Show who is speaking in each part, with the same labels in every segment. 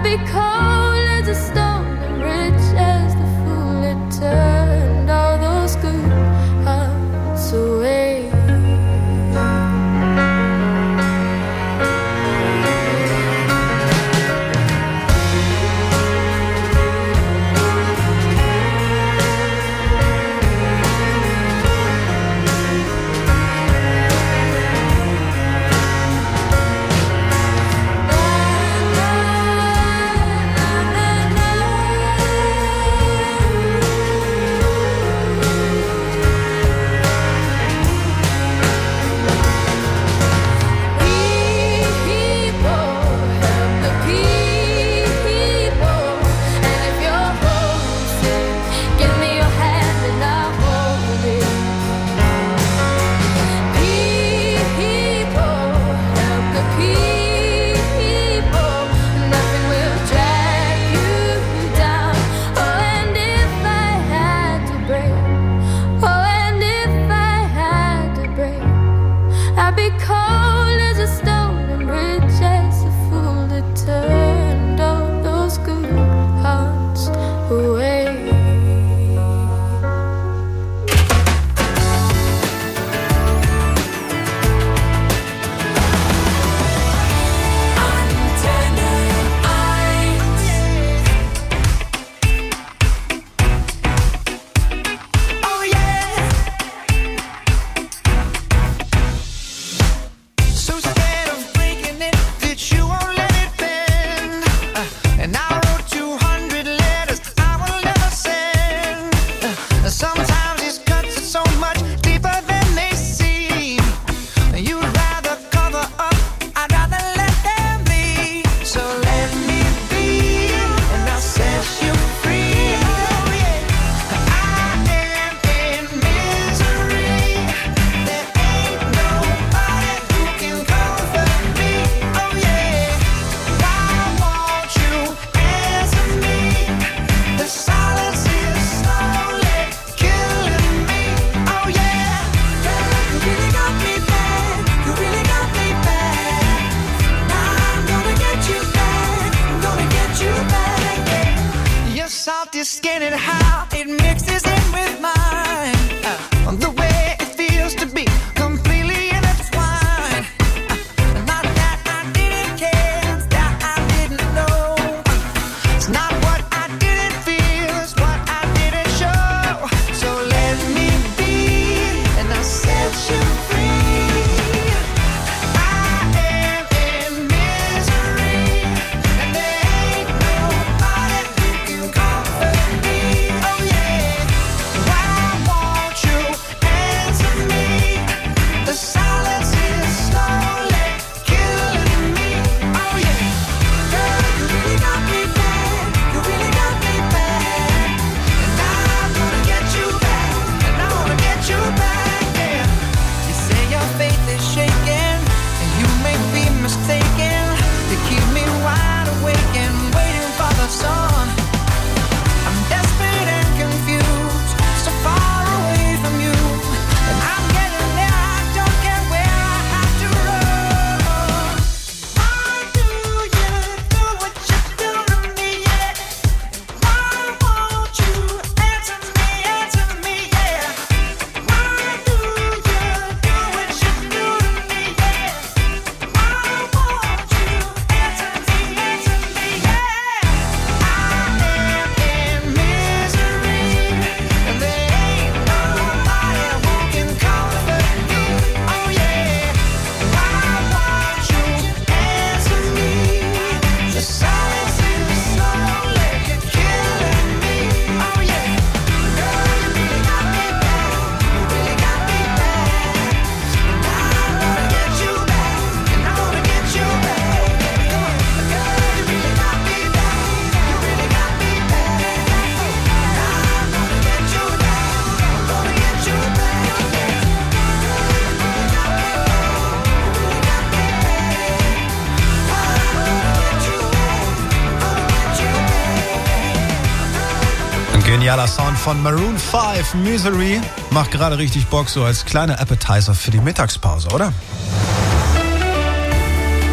Speaker 1: Genialer Sound von Maroon 5, Misery. Macht gerade richtig Bock, so als kleiner Appetizer für die Mittagspause, oder?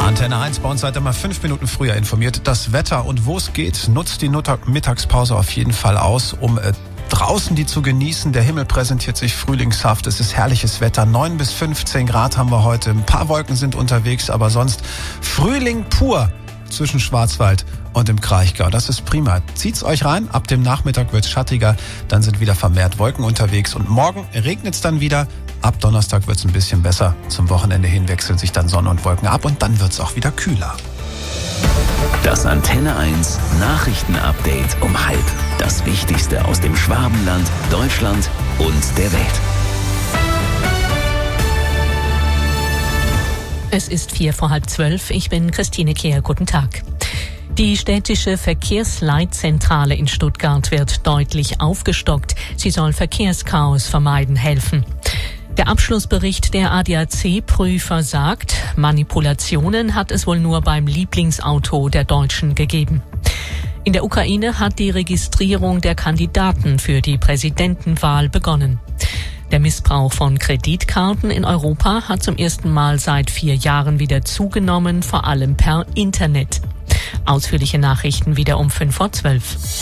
Speaker 1: Antenne 1 bei uns seid ihr mal 5 Minuten früher informiert. Das Wetter und wo es geht, nutzt die Mittagspause auf jeden Fall aus, um draußen die zu genießen. Der Himmel präsentiert sich frühlingshaft. Es ist herrliches Wetter. 9 bis 15 Grad haben wir heute. Ein paar Wolken sind unterwegs, aber sonst Frühling pur zwischen Schwarzwald und dem Kraichgau. Das ist prima. Zieht's euch rein. Ab dem Nachmittag wird's schattiger. Dann sind wieder vermehrt Wolken unterwegs. Und morgen regnet's dann wieder. Ab Donnerstag wird's ein bisschen besser. Zum Wochenende hin wechseln sich dann Sonne und Wolken ab. Und dann wird's auch wieder kühler.
Speaker 2: Das Antenne 1 Nachrichtenupdate um 12:30. Das Wichtigste aus dem Schwabenland, Deutschland und der Welt.
Speaker 3: Es ist 11:45. Ich bin Christine Kehr. Guten Tag. Die städtische Verkehrsleitzentrale in Stuttgart wird deutlich aufgestockt. Sie soll Verkehrschaos vermeiden helfen. Der Abschlussbericht der ADAC-Prüfer sagt, Manipulationen hat es wohl nur beim Lieblingsauto der Deutschen gegeben. In der Ukraine hat die Registrierung der Kandidaten für die Präsidentenwahl begonnen. Der Missbrauch von Kreditkarten in Europa hat zum ersten Mal seit 4 Jahren wieder zugenommen, vor allem per Internet. Ausführliche Nachrichten wieder um 11:05.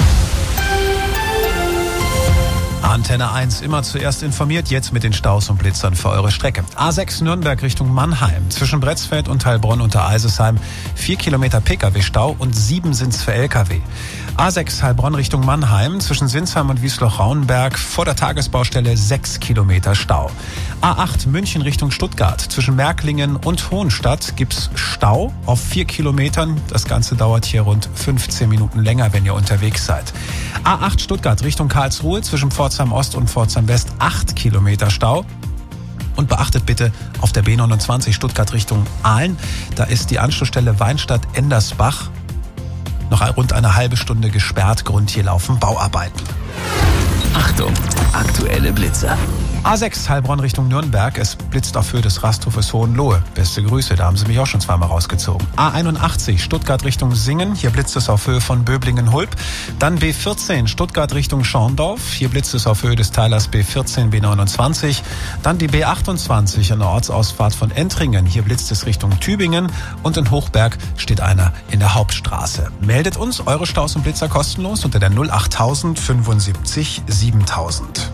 Speaker 1: Antenne 1 immer zuerst informiert, jetzt mit den Staus und Blitzern für eure Strecke. A6 Nürnberg Richtung Mannheim. Zwischen Bretzfeld und Heilbronn unter Eisesheim 4 Kilometer Pkw-Stau und 7 sind's für Lkw. A6 Heilbronn Richtung Mannheim. Zwischen Sinsheim und Wiesloch-Rauenberg vor der Tagesbaustelle 6 Kilometer Stau. A8 München Richtung Stuttgart. Zwischen Märklingen und Hohenstadt gibt's Stau auf 4 Kilometern. Das Ganze dauert hier rund 15 Minuten länger, wenn ihr unterwegs seid. A8 Stuttgart Richtung Karlsruhe. Zwischen Pforzheim Ost und Pforzheim West 8 Kilometer Stau. Und beachtet bitte auf der B29 Stuttgart Richtung Aalen. Da ist die Anschlussstelle Weinstadt-Endersbach noch rund eine halbe Stunde gesperrt. Grund, hier laufen Bauarbeiten.
Speaker 2: Achtung, aktuelle Blitzer.
Speaker 1: A6 Heilbronn Richtung Nürnberg. Es blitzt auf Höhe des Rasthofes Hohenlohe. Beste Grüße, da haben sie mich auch schon zweimal rausgezogen. A81 Stuttgart Richtung Singen. Hier blitzt es auf Höhe von Böblingen-Hulp. Dann B14 Stuttgart Richtung Schorndorf. Hier blitzt es auf Höhe des Teilers B14, B29. Dann die B28 an der Ortsausfahrt von Entringen. Hier blitzt es Richtung Tübingen. Und in Hochberg steht einer in der Hauptstraße. Meldet uns eure Staus und Blitzer kostenlos unter der 08000 75 7000.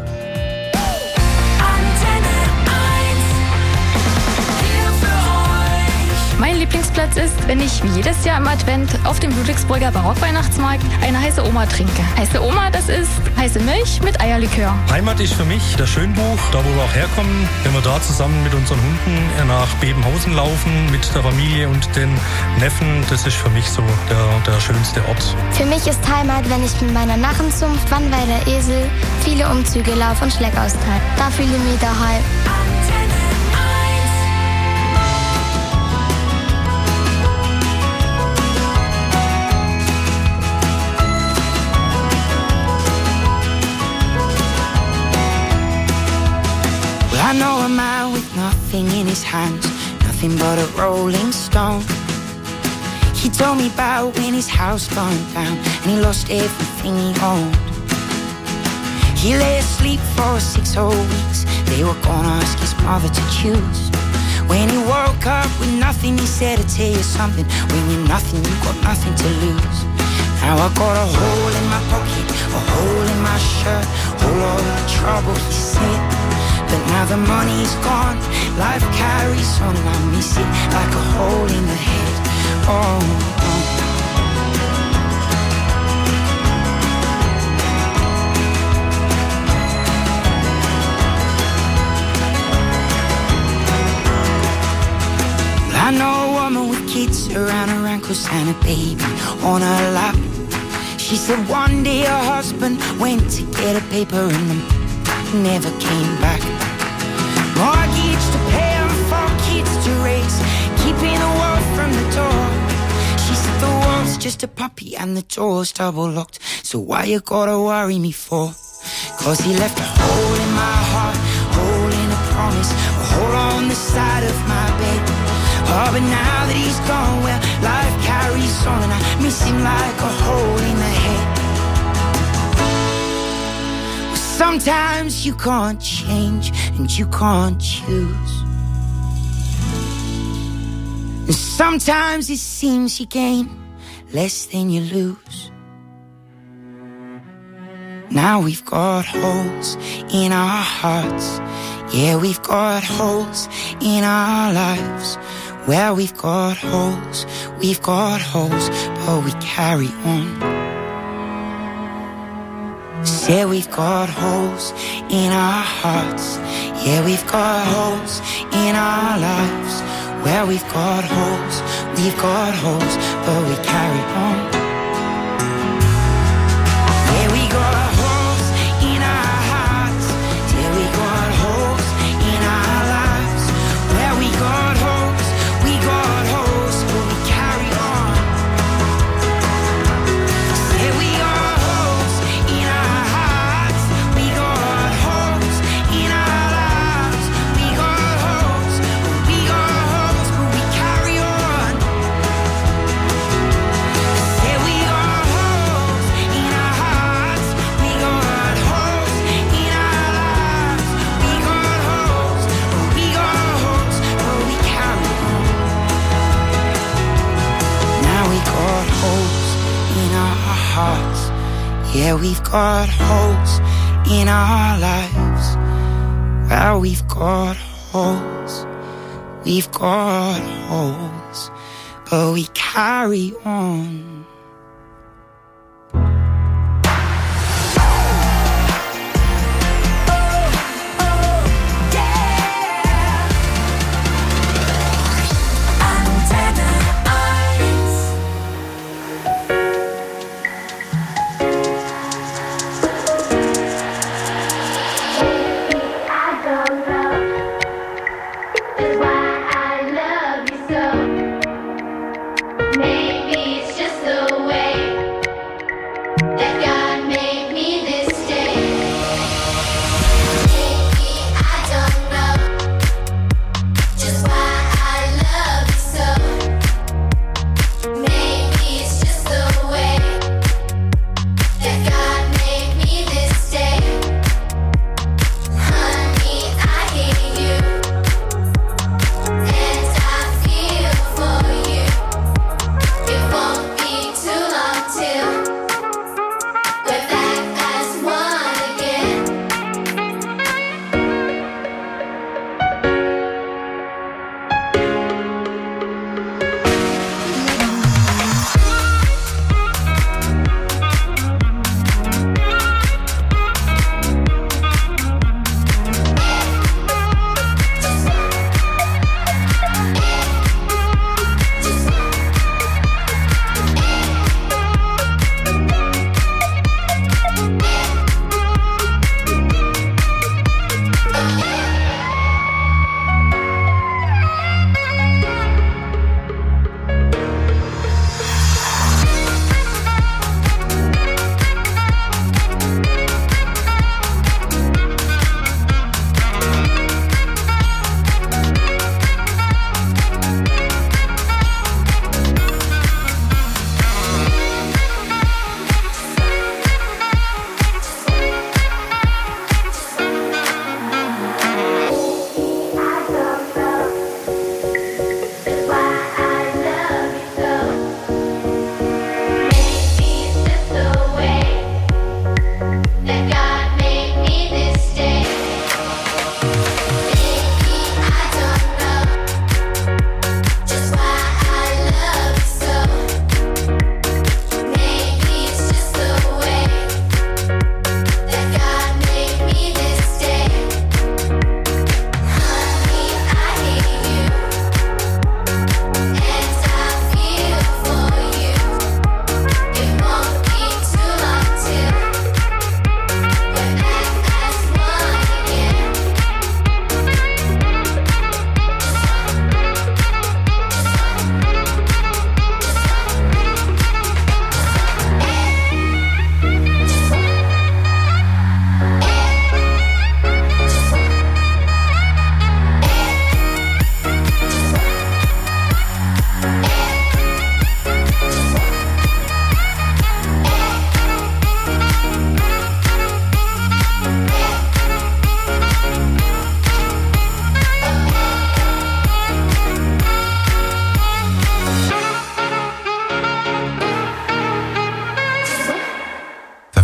Speaker 4: Mein Lieblingsplatz ist, wenn ich wie jedes Jahr im Advent auf dem Ludwigsburger Barockweihnachtsmarkt eine heiße Oma trinke. Heiße Oma, das ist heiße Milch mit Eierlikör.
Speaker 5: Heimat ist für mich der Schönbuch, da wo wir auch herkommen. Wenn wir da zusammen mit unseren Hunden nach Bebenhausen laufen, mit der Familie und den Neffen, das ist für mich so der schönste Ort.
Speaker 6: Für mich ist Heimat, wenn ich mit meiner Narrenzunft, Wannweiler Esel, viele Umzüge Lauf und Schleck austeile. Da fühle ich mich daheim.
Speaker 7: I know a man with nothing in his hands, nothing but a rolling stone. He told me about when his house burned down and he lost everything he owned. He lay asleep for 6 whole weeks. They were gonna ask his mother to choose. When he woke up with nothing, he said, "I'll tell you something. When you're nothing, you got nothing to lose." Now I got a hole in my pocket, a hole in my shirt, whole lot of trouble, he said. But now the money's gone, life carries on, and I miss it like a hole in the head. Oh, oh. I know a woman with kids around her ankles and a baby on her lap. She said one day her husband went to get a paper and the never came back. Mortgage to pay and 4 kids to raise, keeping the world from the door. She said the world's just a puppy and the door's double locked. So why you gotta worry me for? 'Cause he left a hole in my heart, hole in a promise, a hole on the side of my bed. Oh, but now that he's gone, well, life carries on and I miss him like a hole in the head. Well, sometimes you can't change and you can't choose. And Sometimes it seems you gain less than you lose. Now we've got holes in our hearts. Yeah, we've got holes in our lives. Well, we've got holes, but we carry on. Say we've got holes in our hearts. Yeah, we've got holes in our lives. Well, we've got holes, but we carry on. Yeah, we got holes in our hearts. Yeah, we got holes in our lives. Well, we got holes, but we carry on. Yeah, we got holes in our hearts. We got holes in our lives. We got holes, but we carry on. Yeah, we got holes in our hearts. We got holes in our lives. We got holes, but we carry on. Now we got holes in our hearts. Yeah, we've got holes in our lives. Well, we've got holes, but we carry on.
Speaker 8: Maybe it's just the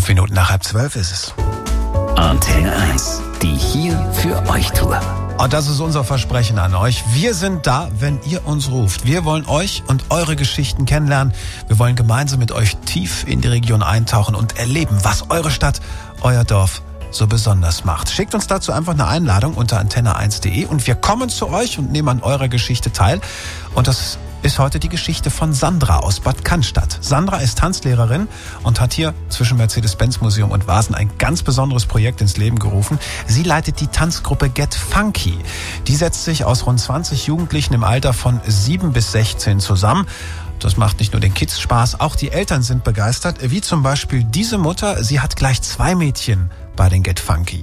Speaker 1: Minuten nach 11:30 ist es.
Speaker 2: Antenne 1, die hier für euch Tour.
Speaker 1: Und das ist unser Versprechen an euch. Wir sind da, wenn ihr uns ruft. Wir wollen euch und eure Geschichten kennenlernen. Wir wollen gemeinsam mit euch tief in die Region eintauchen und erleben, was eure Stadt, euer Dorf so besonders macht. Schickt uns dazu einfach eine Einladung unter antenne1.de und wir kommen zu euch und nehmen an eurer Geschichte teil. Und das ist heute die Geschichte von Sandra aus Bad Cannstatt. Sandra ist Tanzlehrerin und hat hier zwischen Mercedes-Benz-Museum und Vasen ein ganz besonderes Projekt ins Leben gerufen. Sie leitet die Tanzgruppe Get Funky. Die setzt sich aus rund 20 Jugendlichen im Alter von 7 bis 16 zusammen. Das macht nicht nur den Kids Spaß, auch die Eltern sind begeistert, wie zum Beispiel diese Mutter. Sie hat gleich 2 Mädchen bei den Get Funky.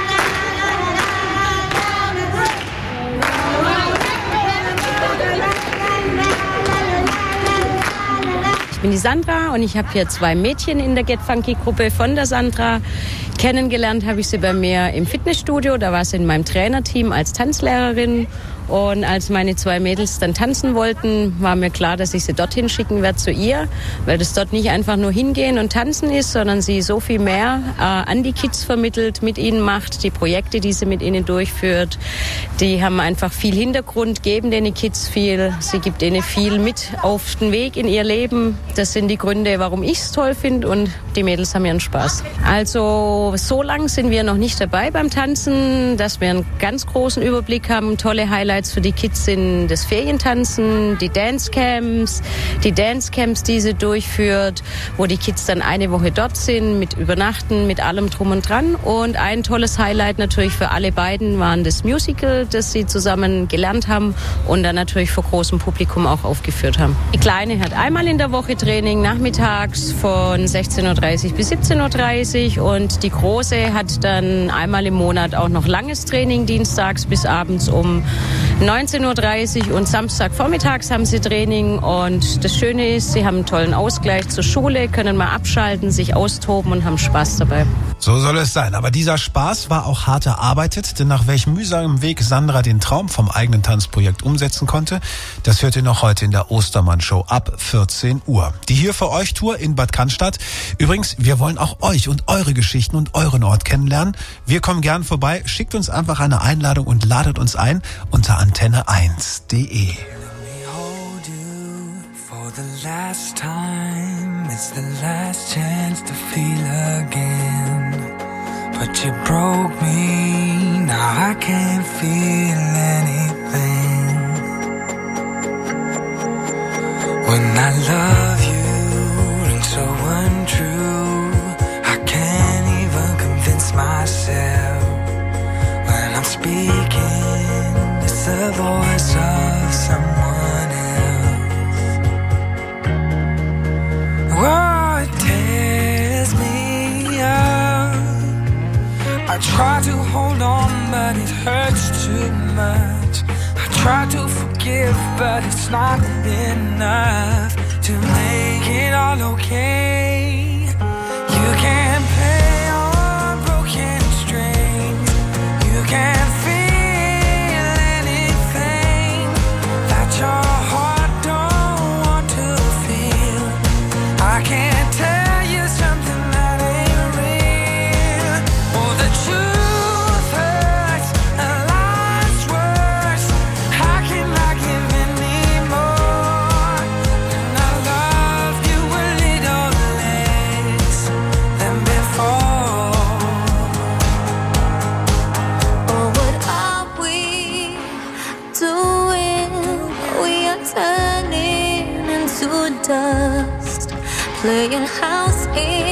Speaker 8: Ich bin die Sandra und ich habe hier 2 Mädchen in der Get Funky Gruppe von der Sandra. Kennengelernt habe ich sie bei mir im Fitnessstudio, da war sie in meinem Trainerteam als Tanzlehrerin. Und als meine 2 Mädels dann tanzen wollten, war mir klar, dass ich sie dorthin schicken werde zu ihr, weil das dort nicht einfach nur hingehen und tanzen ist, sondern sie so viel mehr an die Kids vermittelt, mit ihnen macht, die Projekte, die sie mit ihnen durchführt. Die haben einfach viel Hintergrund, geben den Kids viel, sie gibt ihnen viel mit auf den Weg in ihr Leben. Das sind die Gründe, warum ich es toll finde und die Mädels haben ihren Spaß. Also so lang sind wir noch nicht dabei beim Tanzen, dass wir einen ganz großen Überblick haben, tolle Highlights für die Kids sind das Ferientanzen, die Dancecamps, die sie durchführt, wo die Kids dann eine Woche dort sind, mit Übernachten, mit allem drum und dran. Und ein tolles Highlight natürlich für alle beiden waren das Musical, das sie zusammen gelernt haben und dann natürlich vor großem Publikum auch aufgeführt haben. Die Kleine hat einmal in der Woche Training, nachmittags von 16:30 Uhr bis 17:30 Uhr und die Große hat dann einmal im Monat auch noch langes Training, dienstags bis abends um 19:30 Uhr und Samstagvormittags haben sie Training und das Schöne ist, sie haben einen tollen Ausgleich zur Schule, können mal abschalten, sich austoben und haben Spaß dabei.
Speaker 1: So soll es sein. Aber dieser Spaß war auch hart erarbeitet, denn nach welchem mühsamen Weg Sandra den Traum vom eigenen Tanzprojekt umsetzen konnte, das hört ihr noch heute in der Ostermann-Show ab 14 Uhr. Die Hier für euch Tour in Bad Cannstatt. Übrigens, wir wollen auch euch und eure Geschichten und euren Ort kennenlernen. Wir kommen gern vorbei. Schickt uns einfach eine Einladung und ladet uns ein unter antenne1.de.
Speaker 9: The last time, it's the last chance to feel again. But you broke me, now I can't feel anything. When I love you, rings so untrue, I can't even convince myself. When I'm speaking, it's the voice of someone else. Oh, it tears me up. I try to hold on, but it hurts too much. I try to forgive, but it's not enough to make it all okay. You can't play on broken strings. You can't feel anything that your heart don't want to feel. I can't tell you something that ain't real. Oh, the truth hurts and lies worse. How can I give anymore? And I love you a little less than before.
Speaker 10: Oh, what are we doing? We are turning into dust. Playing house in